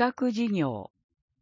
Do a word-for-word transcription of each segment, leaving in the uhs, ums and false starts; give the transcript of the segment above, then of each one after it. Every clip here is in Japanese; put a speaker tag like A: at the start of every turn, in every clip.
A: 画事業。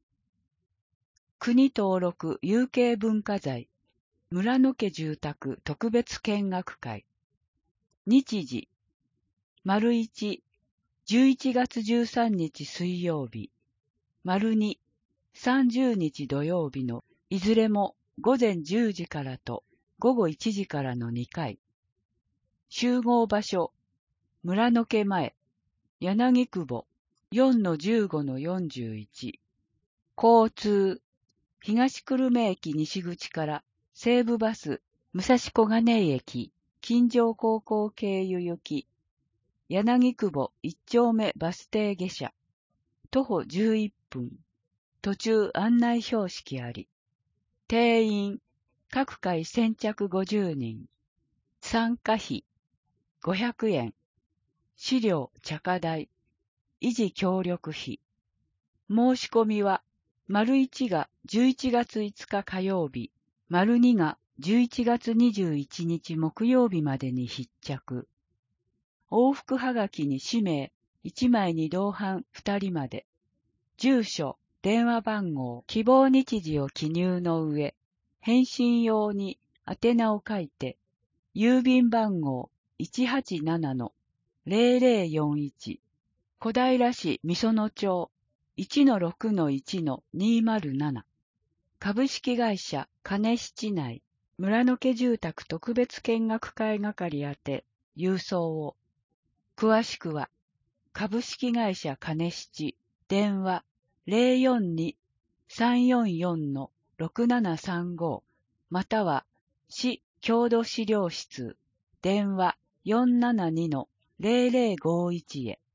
A: 国登録有形文化財、村野家住宅特別見学会。日時、丸一、じゅういちがつじゅうさんにち水曜日、丸二、さんじゅうにち土曜日のいずれもごぜんじゅうじからとごごいちじからのにかい。集合場所、村野家前、柳久保 よんのじゅうごのよんじゅういち。交通、東久留米駅西口から西武バス武蔵小金井駅金城高校経由行き、柳久保一丁目バス停下車、徒歩じゅういっぷん、途中案内標識あり。定員、各回先着ごじゅうにん。参加費、ごひゃくえん。資料、茶化代、維持協力費。申し込みは、丸一がじゅういちがついつか火曜日、丸二がじゅういちがつにじゅういちにち木曜日までに必着。往復はがきに氏名、いちまいに同伴ふたりまで。住所、電話番号、希望日時を記入の上、返信用に宛名を書いて、郵便番号 いちはちななのぜろぜろよんいち、小平市美園町 いちのろくのいちのにまるなな、株式会社金七内村野家住宅特別見学会係宛て郵送を。詳しくは、株式会社金七、電話 ゼロよんに さんよんよん ろくななさんご または市郷土資料室電話 よんななに ゼロゼロごいち へ。